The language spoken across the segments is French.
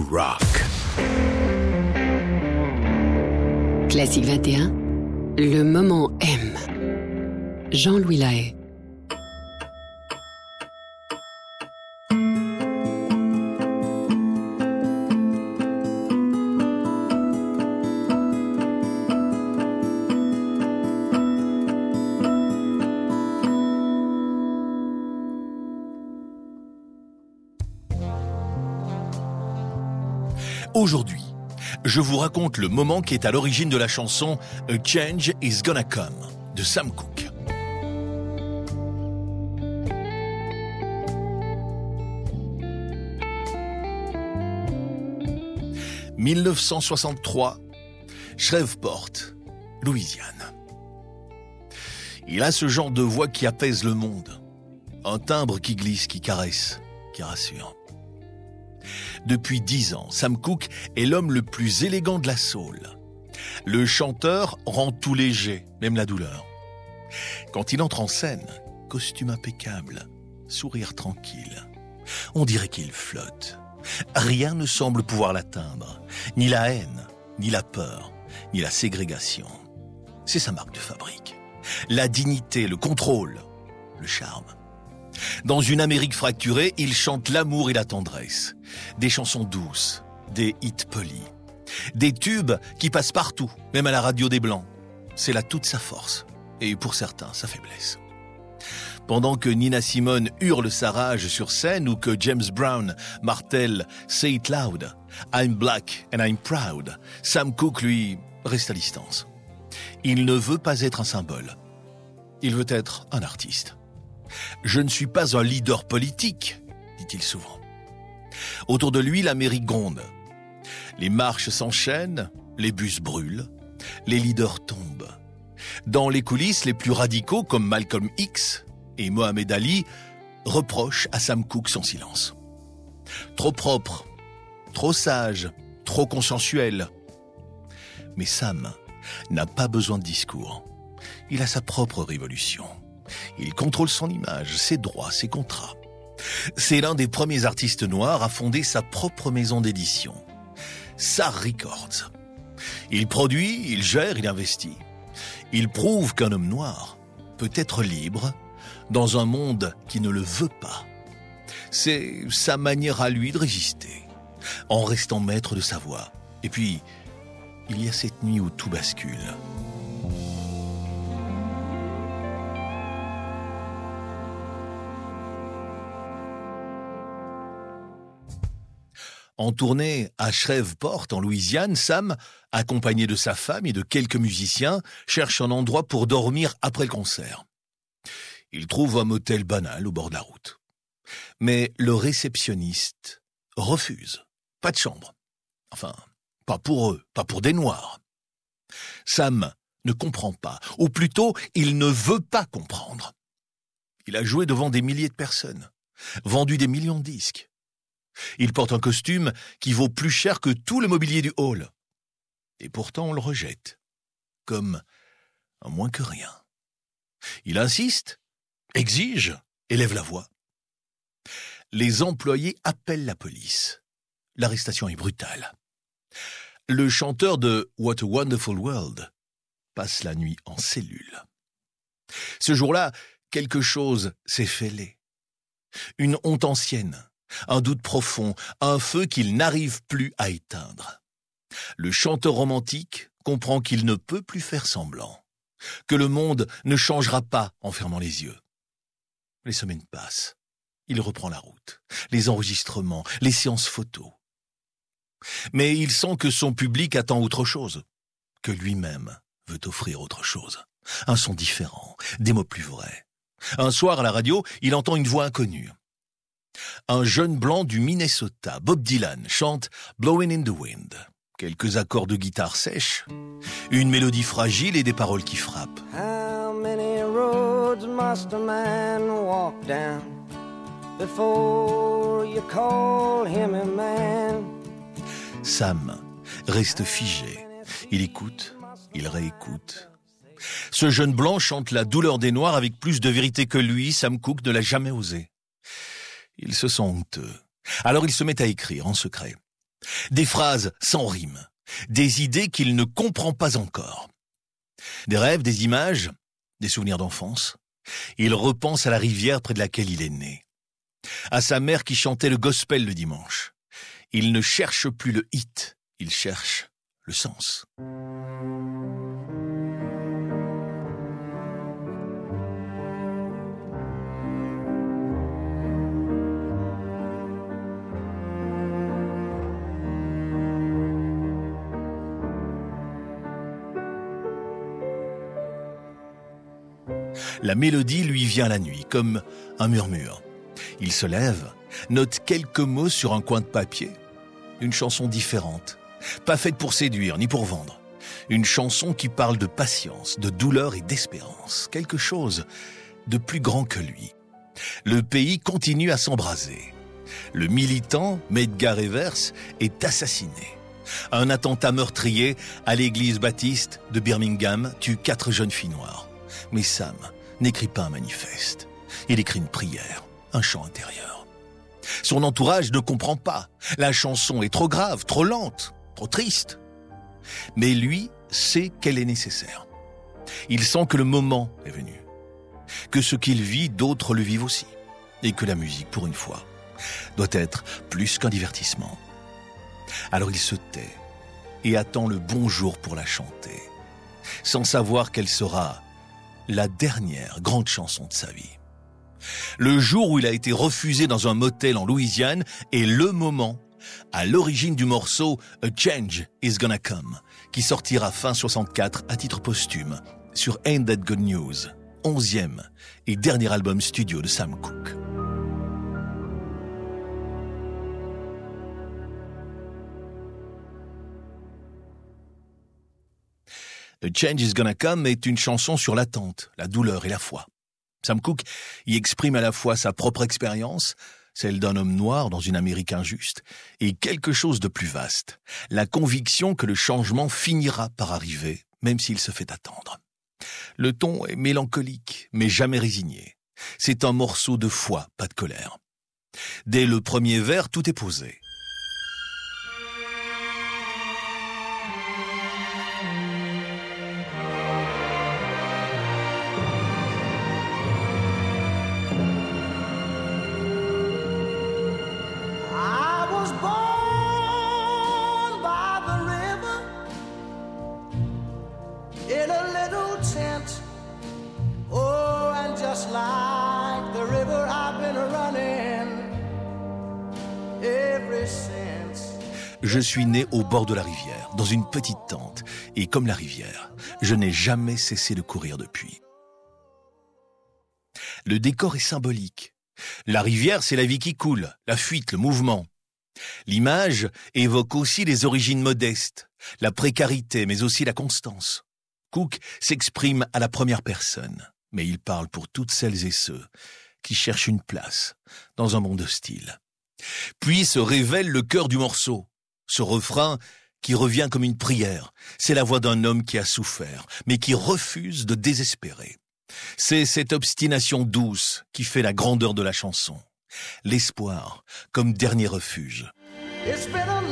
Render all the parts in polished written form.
rock. Classique 21, le moment M. Jean-Louis Lahaye. Aujourd'hui, je vous raconte le moment qui est à l'origine de la chanson A Change Is Gonna Come de Sam Cooke. « 1963, Shreveport, Louisiane. Il a ce genre de voix qui apaise le monde. Un timbre qui glisse, qui caresse, qui rassure. Depuis 10 ans, Sam Cooke est l'homme le plus élégant de la soul. Le chanteur rend tout léger, même la douleur. Quand il entre en scène, costume impeccable, sourire tranquille. On dirait qu'il flotte. Rien ne semble pouvoir l'atteindre. Ni la haine, ni la peur, ni la ségrégation. C'est sa marque de fabrique. La dignité, le contrôle, le charme. Dans une Amérique fracturée, il chante l'amour et la tendresse. Des chansons douces, des hits polis. Des tubes qui passent partout, même à la radio des Blancs. C'est là toute sa force, et pour certains, sa faiblesse. Pendant que Nina Simone hurle sa rage sur scène ou que James Brown martèle « Say it loud, I'm black and I'm proud », Sam Cooke, lui, reste à distance. Il ne veut pas être un symbole. Il veut être un artiste. « Je ne suis pas un leader politique », dit-il souvent. Autour de lui, l'Amérique gronde. Les marches s'enchaînent, les bus brûlent, les leaders tombent. Dans les coulisses, les plus radicaux, comme Malcolm X et Mohamed Ali, reprochent à Sam Cooke son silence. Trop propre, trop sage, trop consensuel. Mais Sam n'a pas besoin de discours. Il a sa propre révolution. Il contrôle son image, ses droits, ses contrats. C'est l'un des premiers artistes noirs à fonder sa propre maison d'édition, SAR Records. Il produit, il gère, il investit. Il prouve qu'un homme noir peut être libre dans un monde qui ne le veut pas. C'est sa manière à lui de résister, en restant maître de sa voix. Et puis, il y a cette nuit où tout bascule. En tournée à Shreveport, en Louisiane, Sam, accompagné de sa femme et de quelques musiciens, cherche un endroit pour dormir après le concert. Il trouve un motel banal au bord de la route. Mais le réceptionniste refuse. Pas de chambre. Enfin, pas pour eux, pas pour des Noirs. Sam ne comprend pas, ou plutôt, il ne veut pas comprendre. Il a joué devant des milliers de personnes, vendu des millions de disques. Il porte un costume qui vaut plus cher que tout le mobilier du hall. Et pourtant, on le rejette, comme un moins que rien. Il insiste, exige, élève la voix. Les employés appellent la police. L'arrestation est brutale. Le chanteur de What a Wonderful World passe la nuit en cellule. Ce jour-là, quelque chose s'est fêlé. Une honte ancienne. Un doute profond, un feu qu'il n'arrive plus à éteindre. Le chanteur romantique comprend qu'il ne peut plus faire semblant, que le monde ne changera pas en fermant les yeux. Les semaines passent, il reprend la route, les enregistrements, les séances photos. Mais il sent que son public attend autre chose, que lui-même veut offrir autre chose. Un son différent, des mots plus vrais. Un soir à la radio, il entend une voix inconnue. Un jeune blanc du Minnesota, Bob Dylan, chante « Blowin' in the Wind ». Quelques accords de guitare sèches, une mélodie fragile et des paroles qui frappent. How many roads must a man walk down before you call him a man? Sam reste figé. Il écoute, il réécoute. Ce jeune blanc chante la douleur des Noirs avec plus de vérité que lui, Sam Cooke ne l'a jamais osé. Il se sent honteux. Alors il se met à écrire en secret. Des phrases sans rime, des idées qu'il ne comprend pas encore. Des rêves, des images, des souvenirs d'enfance. Il repense à la rivière près de laquelle il est né. À sa mère qui chantait le gospel le dimanche. Il ne cherche plus le hit, il cherche le sens. La mélodie lui vient la nuit, comme un murmure. Il se lève, note quelques mots sur un coin de papier. Une chanson différente, pas faite pour séduire ni pour vendre. Une chanson qui parle de patience, de douleur et d'espérance. Quelque chose de plus grand que lui. Le pays continue à s'embraser. Le militant, Medgar Evers, est assassiné. Un attentat meurtrier à l'église baptiste de Birmingham tue 4 jeunes filles noires. Mais Sam n'écrit pas un manifeste. Il écrit une prière, un chant intérieur. Son entourage ne comprend pas. La chanson est trop grave, trop lente, trop triste. Mais lui sait qu'elle est nécessaire. Il sent que le moment est venu. Que ce qu'il vit, d'autres le vivent aussi. Et que la musique, pour une fois, doit être plus qu'un divertissement. Alors il se tait et attend le bon jour pour la chanter, sans savoir qu'elle sera la dernière grande chanson de sa vie. Le jour où il a été refusé dans un motel en Louisiane est le moment à l'origine du morceau A Change Is Gonna Come, qui sortira fin 64 à titre posthume sur Ain't That Good News, 11e et dernier album studio de Sam Cooke. A Change Is Gonna Come est une chanson sur l'attente, la douleur et la foi. Sam Cooke y exprime à la fois sa propre expérience, celle d'un homme noir dans une Amérique injuste, et quelque chose de plus vaste, la conviction que le changement finira par arriver, même s'il se fait attendre. Le ton est mélancolique, mais jamais résigné. C'est un morceau de foi, pas de colère. Dès le premier vers, tout est posé. Je suis né au bord de la rivière, dans une petite tente, et comme la rivière, je n'ai jamais cessé de courir depuis. Le décor est symbolique. La rivière, c'est la vie qui coule, la fuite, le mouvement. L'image évoque aussi les origines modestes, la précarité, mais aussi la constance. Cooke s'exprime à la première personne, mais il parle pour toutes celles et ceux qui cherchent une place dans un monde hostile. Puis se révèle le cœur du morceau. Ce refrain qui revient comme une prière, c'est la voix d'un homme qui a souffert, mais qui refuse de désespérer. C'est cette obstination douce qui fait la grandeur de la chanson. L'espoir comme dernier refuge. It's been a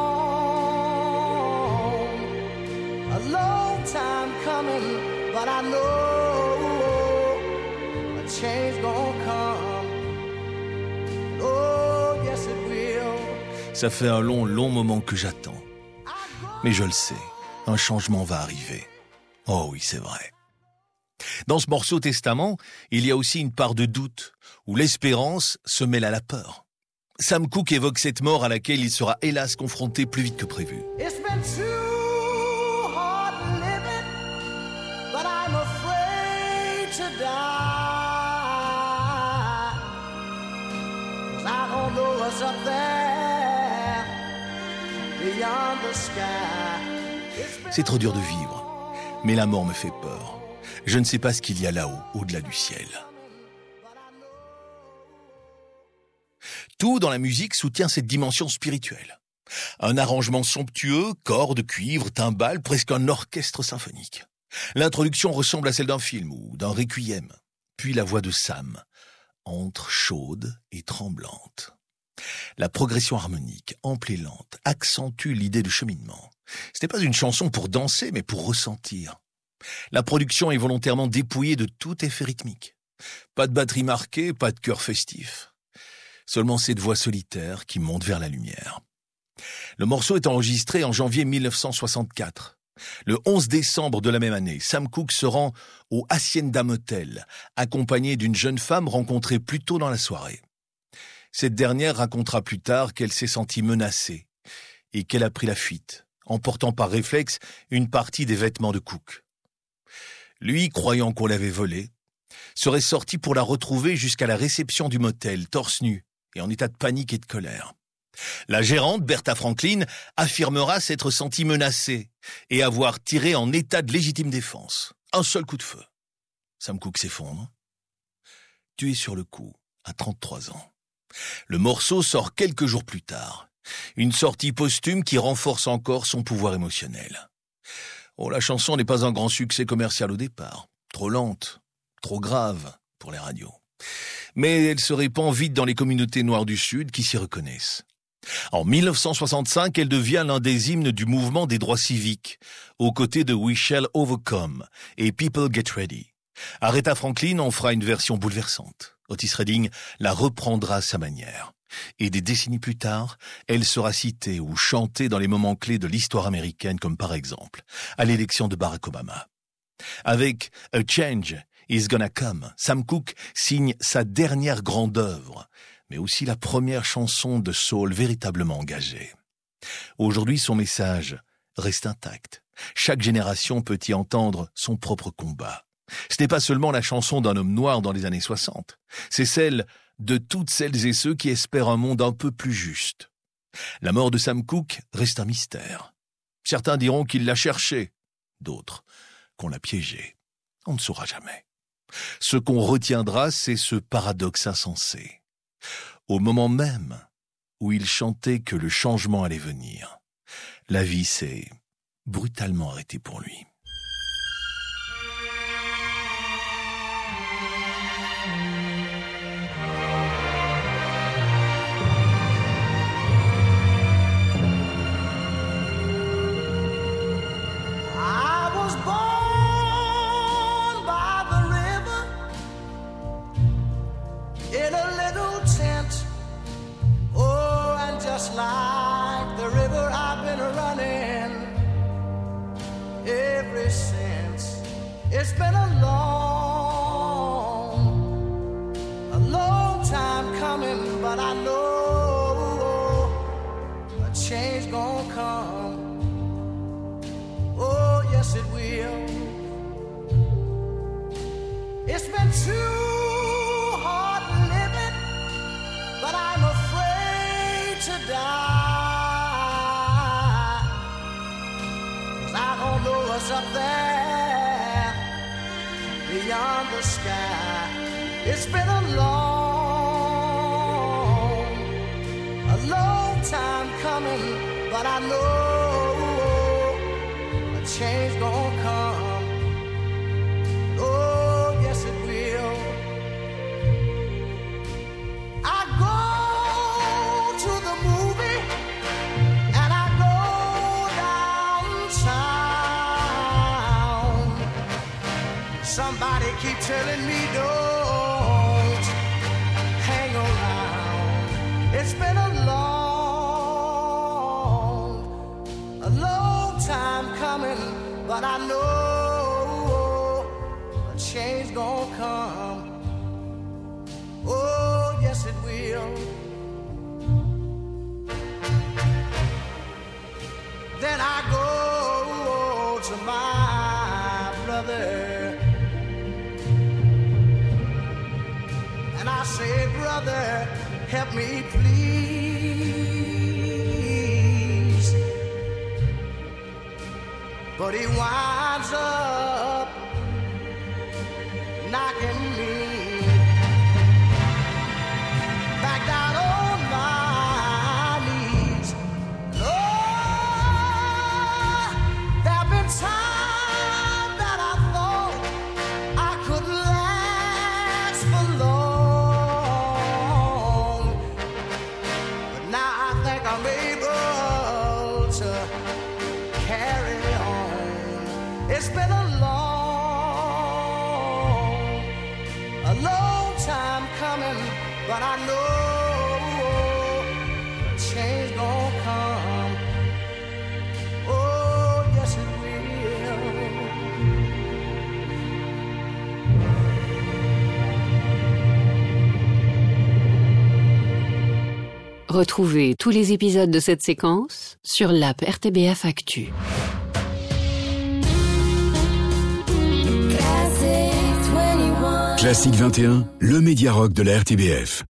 long time coming, but I know a change gonna come. Oh, yes it will. Ça fait un long moment que j'attends. Mais je le sais, un changement va arriver. Oh oui, c'est vrai. Dans ce morceau Testament, il y a aussi une part de doute, où l'espérance se mêle à la peur. Sam Cooke évoque cette mort à laquelle il sera hélas confronté plus vite que prévu. C'est trop dur de vivre, mais la mort me fait peur. Je ne sais pas ce qu'il y a là-haut, au-delà du ciel. Tout dans la musique soutient cette dimension spirituelle. Un arrangement somptueux, cordes, cuivre, timbales, presque un orchestre symphonique. L'introduction ressemble à celle d'un film ou d'un requiem. Puis la voix de Sam entre chaude et tremblante. La progression harmonique, ample et lente, accentue l'idée de cheminement. Ce n'est pas une chanson pour danser, mais pour ressentir. La production est volontairement dépouillée de tout effet rythmique. Pas de batterie marquée, pas de chœur festif. Seulement cette voix solitaire qui monte vers la lumière. Le morceau est enregistré en janvier 1964. Le 11 décembre de la même année, Sam Cooke se rend au Hacienda Motel, accompagné d'une jeune femme rencontrée plus tôt dans la soirée. Cette dernière racontera plus tard qu'elle s'est sentie menacée et qu'elle a pris la fuite, emportant par réflexe une partie des vêtements de Cooke. Lui, croyant qu'on l'avait volée, serait sorti pour la retrouver jusqu'à la réception du motel, torse nu et en état de panique et de colère. La gérante, Bertha Franklin, affirmera s'être sentie menacée et avoir tiré en état de légitime défense. Un seul coup de feu. Sam Cooke s'effondre, tué sur le coup, à 33 ans. Le morceau sort quelques jours plus tard. Une sortie posthume qui renforce encore son pouvoir émotionnel. Oh, la chanson n'est pas un grand succès commercial au départ. Trop lente, trop grave pour les radios. Mais elle se répand vite dans les communautés noires du Sud qui s'y reconnaissent. En 1965, elle devient l'un des hymnes du mouvement des droits civiques, aux côtés de We Shall Overcome et People Get Ready. Aretha Franklin en fera une version bouleversante. Otis Redding la reprendra à sa manière. Et des décennies plus tard, elle sera citée ou chantée dans les moments clés de l'histoire américaine, comme par exemple à l'élection de Barack Obama. Avec A Change Is Gonna Come, Sam Cooke signe sa dernière grande œuvre, mais aussi la première chanson de soul véritablement engagée. Aujourd'hui, son message reste intact. Chaque génération peut y entendre son propre combat. Ce n'est pas seulement la chanson d'un homme noir dans les années 60, c'est celle de toutes celles et ceux qui espèrent un monde un peu plus juste. La mort de Sam Cooke reste un mystère. Certains diront qu'il l'a cherché, d'autres qu'on l'a piégé. On ne saura jamais. Ce qu'on retiendra, c'est ce paradoxe insensé. Au moment même où il chantait que le changement allait venir, la vie s'est brutalement arrêtée pour lui. Like the river I've been running ever since. It's been a long time coming, but I know a change gonna come. Oh, yes it will. It's been too hard living, but I'm afraid to die. Don't know what's up there beyond the sky. It's been a long time coming, but I know a change gonna come. Oh, yes it will. I go to the movie and I go downtown. Somebody keep telling me don't hang around. It's been a long time coming, but I know a change gonna come. Oh, yes it will. Then I go to my brother and I say, brother, help me please. But he winds up knocking me back down on my knees. Lord, there've been times that I thought I could last for long. It's been a long time coming, but I know change gon' come. Oh, yes it will. Retrouvez tous les épisodes de cette séquence sur l'app RTBF Actu. Classique 21, le média rock de la RTBF.